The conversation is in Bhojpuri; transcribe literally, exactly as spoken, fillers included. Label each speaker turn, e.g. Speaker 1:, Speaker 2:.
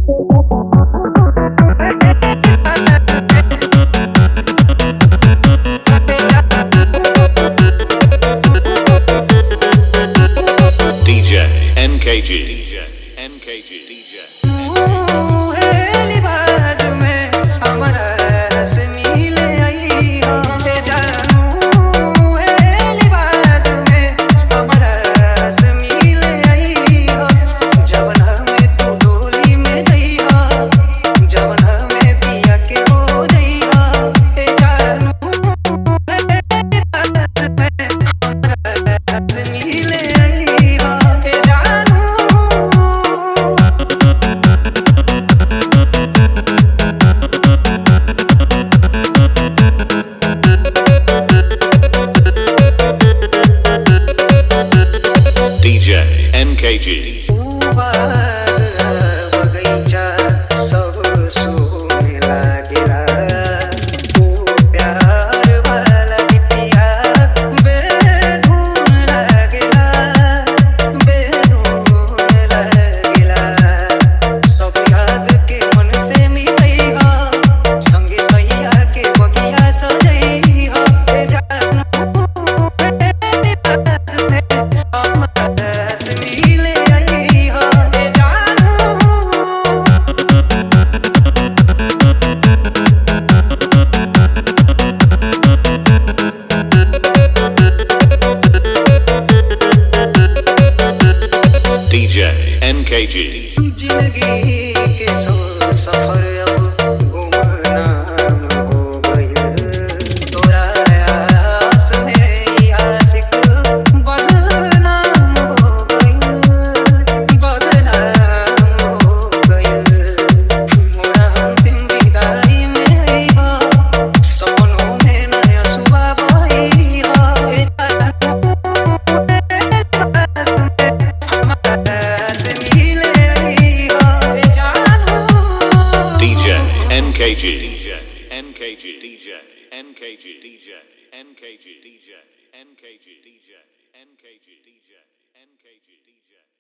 Speaker 1: D J N K G D J N K G D J N K G D J N K G
Speaker 2: जिंदगी के सब सफर अब गुमनाम हो गए तोरा आस में आशिक बदनाम हो गए बदनाम हो गए मोरा अंतिम विदाई में सपनों में नया सुबह बही
Speaker 1: N K G D J N K G D J N K G D J N K G D J N K G D J N K G D J N K G D J